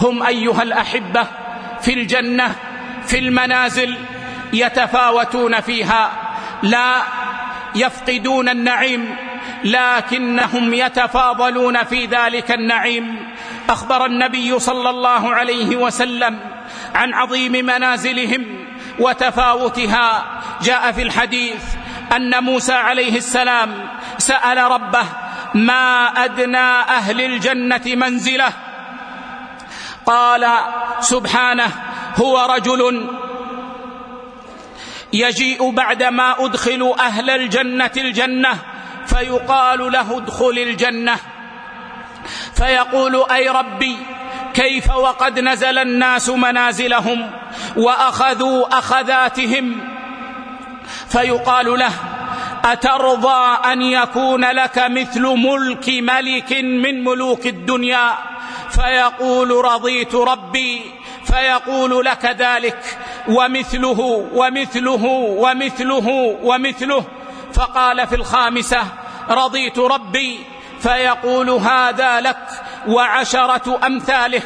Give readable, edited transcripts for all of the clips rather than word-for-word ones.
هم أيها الأحبة في الجنة في المنازل يتفاوتون فيها، لا يفقدون النعيم لكنهم يتفاضلون في ذلك النعيم. أخبر النبي صلى الله عليه وسلم عن عظيم منازلهم وتفاوتها. جاء في الحديث أن موسى عليه السلام سأل ربه: ما أدنى أهل الجنة منزله؟ قال سبحانه: هو رجل يجيء بعدما أدخل أهل الجنة الجنة فيقال له: ادخل الجنة، فيقول: أي ربي، كيف وقد نزل الناس منازلهم وأخذوا أخذاتهم؟ فيقال له: أترضى أن يكون لك مثل ملك ملك من ملوك الدنيا؟ فيقول: رضيت ربي. فيقول: لك ذلك ومثله ومثله ومثله ومثله. فقال في الخامسة: رضيت ربي. فيقول: هذا لك وعشرة أمثاله،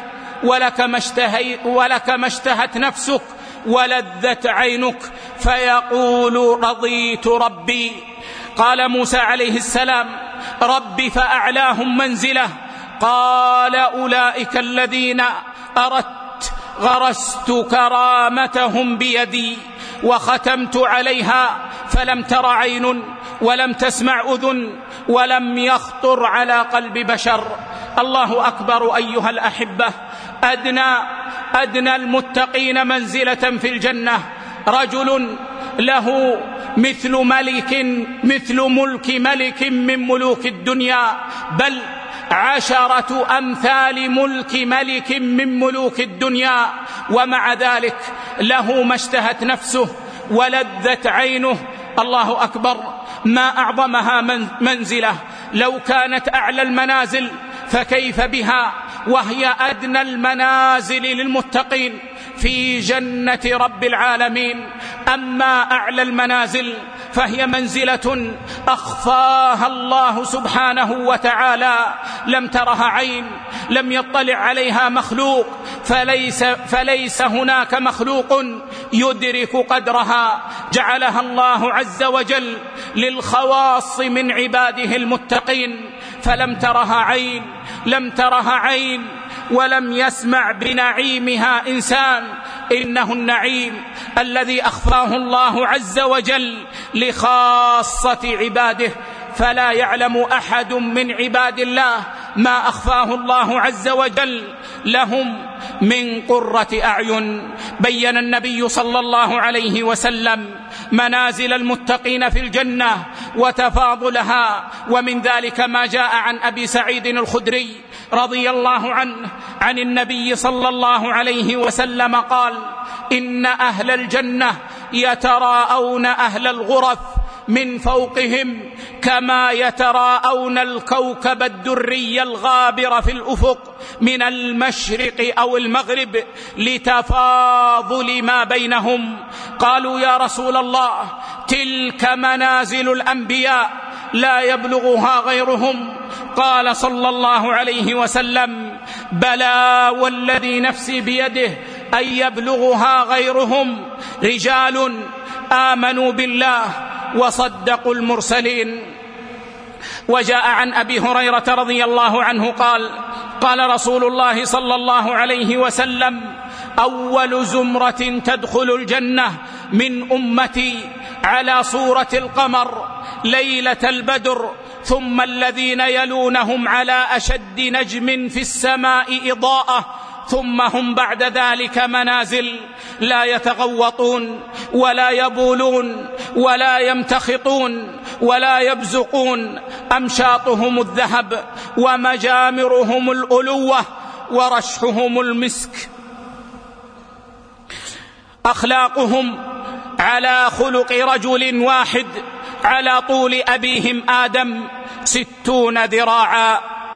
ولك ما اشتهت نفسك ولذت عينك. فيقول: رضيت ربي. قال موسى عليه السلام: رب فأعلاهم منزله. قال: أولئك الذين أردت غرست كرامتهم بيدي وختمت عليها، فلم تر عين ولم تسمع أذن ولم يخطر على قلب بشر. الله أكبر أيها الأحبة. أدنى المتقين منزلة في الجنة رجل له مثل ملك ملك من ملوك الدنيا، بل 10 أمثال ملك ملك من ملوك الدنيا، ومع ذلك له ما اشتهت نفسه ولذت عينه. الله أكبر. ما أعظمها منزلة. لو كانت أعلى المنازل فكيف بها وهي أدنى المنازل للمتقين في جنة رب العالمين. أما أعلى المنازل فهي منزلة أخفاها الله سبحانه وتعالى، لم ترها عين، لم يطلع عليها مخلوق، فليس هناك مخلوق يدرك قدرها. جعلها الله عز وجل للخواص من عباده المتقين، فلم ترها عين ولم يسمع بنعيمها إنسان. إنه النعيم الذي أخفاه الله عز وجل لخاصة عباده، فلا يعلم أحد من عباد الله ما أخفاه الله عز وجل لهم من قرة أعين. بين النبي صلى الله عليه وسلم منازل المتقين في الجنة وتفاضلها، ومن ذلك ما جاء عن أبي سعيد الخدري رضي الله عنه عن النبي صلى الله عليه وسلم قال: إن أهل الجنة يتراءون أهل الغرف من فوقهم كما يتراءون الكوكب الدري الغابر في الأفق من المشرق أو المغرب لتفاضل ما بينهم. قالوا: يا رسول الله، تلك منازل الأنبياء لا يبلغها غيرهم. قال صلى الله عليه وسلم: بلى والذي نفسي بيده أن يبلغها غيرهم، رجال آمنوا بالله وصدقوا المرسلين. وجاء عن أبي هريرة رضي الله عنه قال: قال رسول الله صلى الله عليه وسلم: أول زمرة تدخل الجنة من أمتي على صورة القمر ليلة البدر، ثم الذين يلونهم على أشد نجم في السماء إضاءة، ثم هم بعد ذلك منازل لا يتغوطون ولا يبولون ولا يمتخطون ولا يبزقون، أمشاطهم الذهب ومجامرهم الألوة ورشحهم المسك. أخلاقهم على خلق رجل واحد على طول أبيهم آدم 60 ذراعا،